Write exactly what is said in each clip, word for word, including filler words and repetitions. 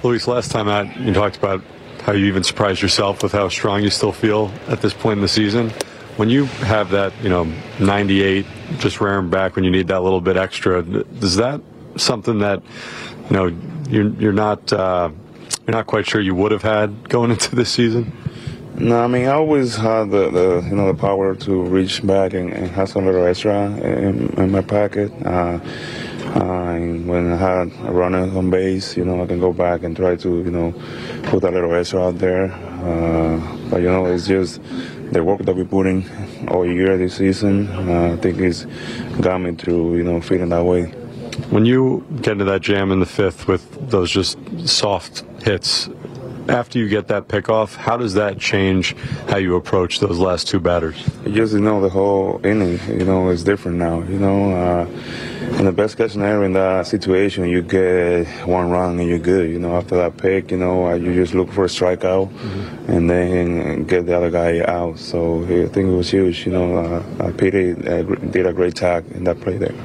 Luis, last time out, you talked about how you even surprised yourself with how strong you still feel at this point in the season. When you have that, you know, ninety-eight, just rearing back when you need that little bit extra, is that something that, you know, you're, you're not uh, you're not quite sure you would have had going into this season? No, I mean, I always had the, the you know the power to reach back and, and have some little extra in, in my pocket. Uh, uh, and when I had a runner on base, you know, I can go back and try to you know put a little extra out there. Uh, but you know, it's just the work that we put in all year this season. Uh, I think it's got me through you know feeling that way. When you get into that jam in the fifth with those just soft hits, after you get that pickoff, how does that change how you approach those last two batters? Just, you know, the whole inning, you know, is different now. You know, uh, in the best case scenario in that situation, you get one run and you're good. You know, after that pick, you know, uh, you just look for a strikeout mm-hmm. and then get the other guy out. So I think it was huge. You know, uh, uh, Petey uh, did a great tag in that play there.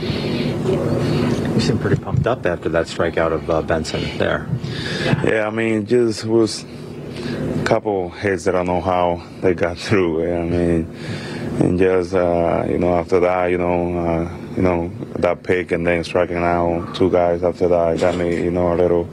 You seem pretty pumped up after that strikeout of uh, Benson there. Yeah, I mean, just was a couple hits that I don't know how they got through. I mean, and just uh, you know, after that, you know, uh, you know, that pick and then striking out two guys after that got me, you know, a little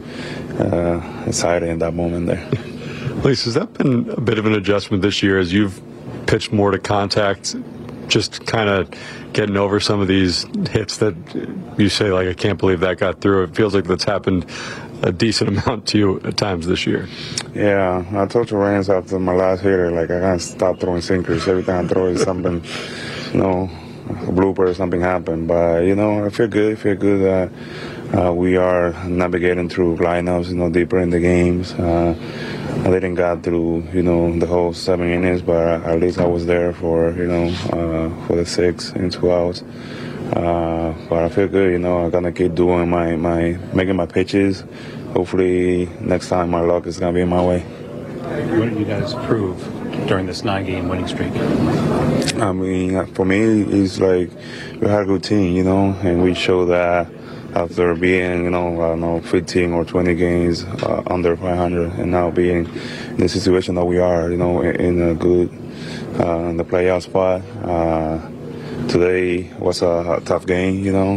uh, excited in that moment there. Luis, has that been a bit of an adjustment this year as you've pitched more to contact? Just kind of getting over some of these hits that you say, like, I can't believe that got through. It feels like that's happened a decent amount to you at times this year. Yeah, I told you Rance after my last hitter, like, I gotta stop throwing sinkers. Every time I throw is something, you know, a blooper or something happened. But, you know, I feel good. I feel good that uh, we are navigating through lineups, you know, deeper in the games. Uh, I didn't get through, you know, the whole seven innings, but at least I was there for, you know, uh, for the six and two outs. Uh, but I feel good, you know. I'm gonna keep doing my, my making my pitches. Hopefully, next time my luck is gonna be in my way. What did you guys prove during this nine-game winning streak? I mean, for me, it's like we had a good team, you know, and we showed that. After being, you know, I don't know, fifteen or twenty games uh, under five hundred, and now being in the situation that we are, you know, in, in a good, uh, in the playoff spot. Uh, today was a, a tough game, you know,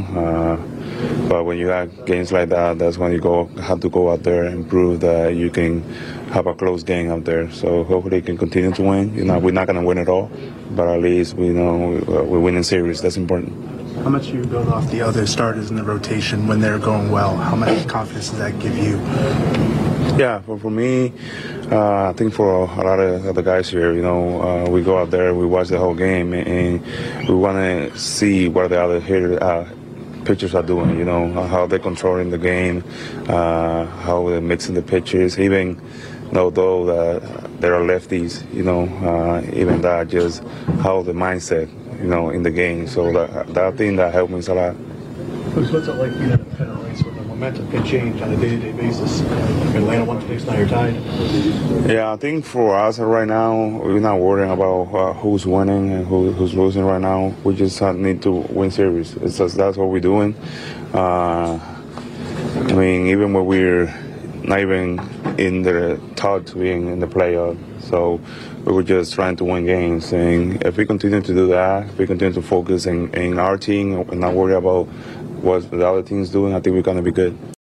uh, but when you have games like that, that's when you go have to go out there and prove that you can have a close game out there. So hopefully, we can continue to win. You know, we're not going to win it all, but at least we know we're winning series. That's important. How much do you build off the other starters in the rotation when they're going well? How much confidence does that give you? Yeah, for, for me, uh, I think for a lot of other guys here, you know, uh, we go out there, we watch the whole game, and we want to see what the other hitter, uh, pitchers are doing, you know, how they're controlling the game, uh, how they're mixing the pitches, even though, though uh, there are lefties, you know, uh, even that, just how the mindset, you know, in the game. So that, that thing that helped me a lot. What's it like being in a pennant race where the momentum can change on a day-to-day basis? Atlanta won today, so now you're tied. Yeah, I think for us right now, we're not worrying about uh, who's winning and who, who's losing right now. We just uh, need to win series. It's just, that's what we're doing. Uh, I mean, even when we're not even in the thought to being in the playoff, so we were just trying to win games. And if we continue to do that, if we continue to focus in, in our team and not worry about what the other team's doing, I think we're going to be good.